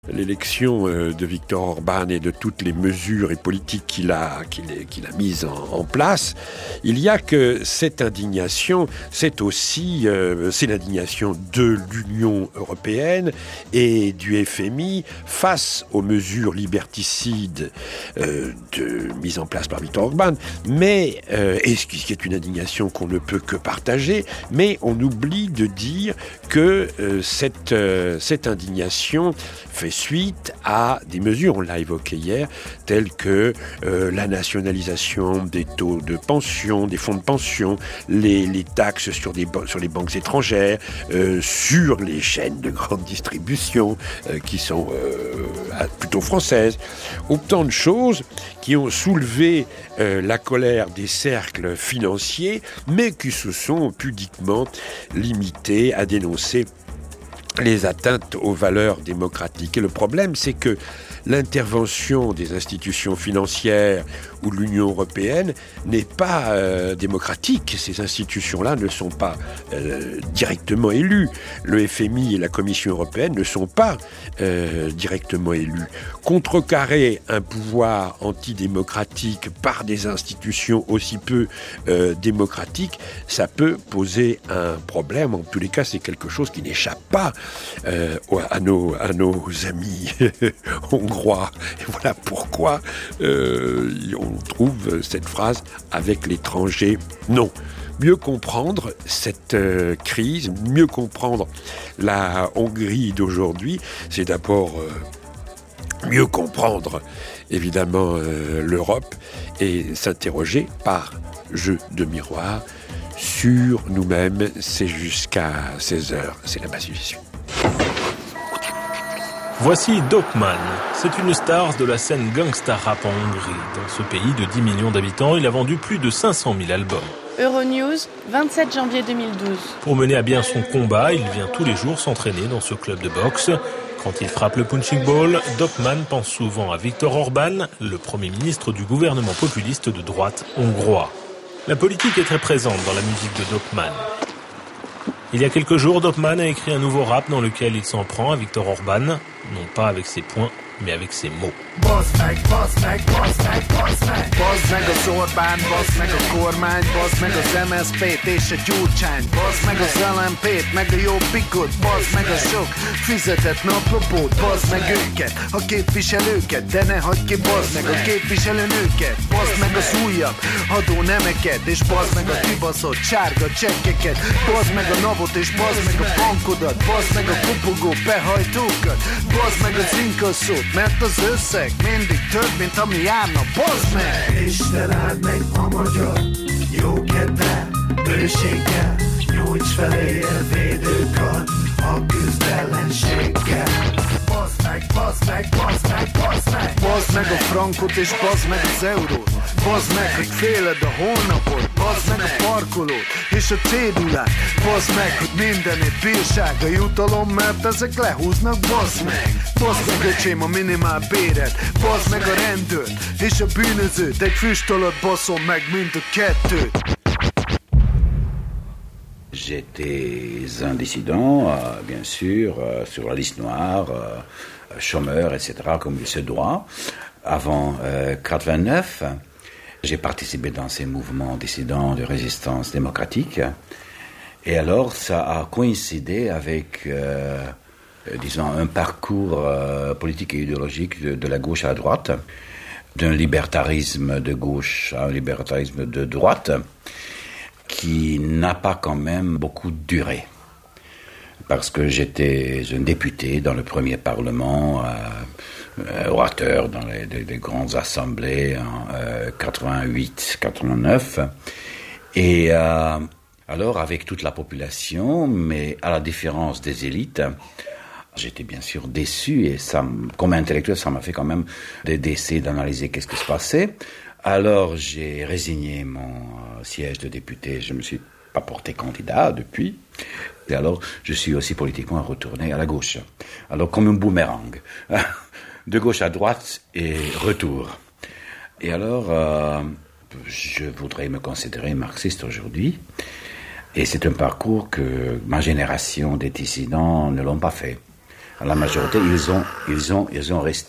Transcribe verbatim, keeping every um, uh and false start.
L'élection de Viktor Orban et de toutes les mesures et politiques qu'il a, qu'il a, qu'il a mises en, en place, il y a que cette indignation, c'est aussi euh, c'est l'indignation de l'Union européenne et du F M I face aux mesures liberticides euh, de, mises en place par Viktor Orban, mais, euh, et ce qui est une indignation qu'on ne peut que partager, mais on oublie de dire que euh, cette, euh, cette indignation fait suite à des mesures, on l'a évoqué hier, telles que euh, la nationalisation des taux de pension, des fonds de pension, les, les taxes sur, des, sur les banques étrangères, euh, sur les chaînes de grande distribution euh, qui sont euh, plutôt françaises. Autant de choses qui ont soulevé euh, la colère des cercles financiers, mais qui se sont pudiquement limités à dénoncer les atteintes aux valeurs démocratiques. Et le problème, c'est que l'intervention des institutions financières ou de l'Union européenne n'est pas euh, démocratique. Ces institutions-là ne sont pas euh, directement élues. Le F M I et la Commission européenne ne sont pas euh, directement élus. Contrecarrer un pouvoir antidémocratique par des institutions aussi peu euh, démocratiques, ça peut poser un problème. En tous les cas, c'est quelque chose qui n'échappe pas euh, à, nos, à nos amis hongrois. Et voilà pourquoi euh, on trouve cette phrase « avec l'étranger, non ». Mieux comprendre cette euh, crise, mieux comprendre la Hongrie d'aujourd'hui, c'est d'abord euh, mieux comprendre évidemment euh, l'Europe et s'interroger par jeu de miroir sur nous-mêmes. C'est jusqu'à seize heures, c'est la Bassuvision. Voici Dokman. C'est une star de la scène gangsta rap en Hongrie. Dans ce pays de dix millions d'habitants, il a vendu plus de cinq cent mille albums. Euronews, vingt-sept janvier deux mille douze. Pour mener à bien son combat, il vient tous les jours s'entraîner dans ce club de boxe. Quand il frappe le punching ball, Dokman pense souvent à Viktor Orban, le Premier ministre du gouvernement populiste de droite hongrois. La politique est très présente dans la musique de Dokman. Il y a quelques jours, Dokman a écrit un nouveau rap dans lequel il s'en prend à Viktor Orban, non pas avec ses poings, mais avec ses mots. Baszd meg, baszd meg, baszd meg, baszd meg. Baszd meg az Orbán, baszd meg a kormány, baszd meg az em es zé pét és a Gyurcsány. Baszd meg az el em pét, meg a Jobbikot, baszd meg a sok fizetett naplopót. Baszd meg őket, a képviselőket, de ne hagyd ki, baszd meg a képviselőnőket. Baszd meg az újabb adónemeket, és baszd meg a kibaszott sárga csekkeket. Baszd meg a navot, és baszd meg a bankodat. Baszd meg a kopogó behajtókat. Baszd meg az inkasszót, mert az összeg mindig több, mint ami járna, baszd meg! Isten áld meg a magyar jó kedve, bőséggel, nyújts felé a védőkar, a küzdellenséggel. Baszd meg, baszd meg, baszd meg, baszd meg! Baszd meg a frankot és baszd meg az eurót. Baszd meg, hogy féled a holnapot. Baszd meg a parkolót és a cédulát. Baszd meg, hogy mindenét bírság a jutalom, mert ezek lehúznak, baszd meg! Baszd meg, öcsém, a minimál béret. Baszd meg a rendőrt és a bűnözőt. Egy füst alatt baszom meg mind a kettőt. J'étais un dissident, euh, bien sûr, euh, sur la liste noire, euh, chômeur, et cetera, comme il se doit. Avant euh, quatre-vingt-neuf, j'ai participé dans ces mouvements dissidents de résistance démocratique. Et alors, ça a coïncidé avec, euh, disons, un parcours euh, politique et idéologique de, de la gauche à la droite, d'un libertarisme de gauche à un libertarisme de droite, qui n'a pas quand même beaucoup duré. Parce que j'étais un député dans le premier Parlement, euh, orateur dans les, les, les grandes assemblées en euh, quatre-vingt-huit quatre-vingt-neuf. Et euh, alors, avec toute la population, mais à la différence des élites, j'étais bien sûr déçu, et ça, comme intellectuel, ça m'a fait quand même d'essayer d'analyser qu'est-ce qui se passait. Alors, j'ai résigné mon siège de député. Je ne me suis pas porté candidat depuis. Et alors, je suis aussi politiquement retourné à la gauche. Alors, comme un boomerang. De gauche à droite et retour. Et alors, euh, je voudrais me considérer marxiste aujourd'hui. Et c'est un parcours que ma génération des dissidents ne l'ont pas fait. la majorité, ils ont, ils ont, ils ont resté.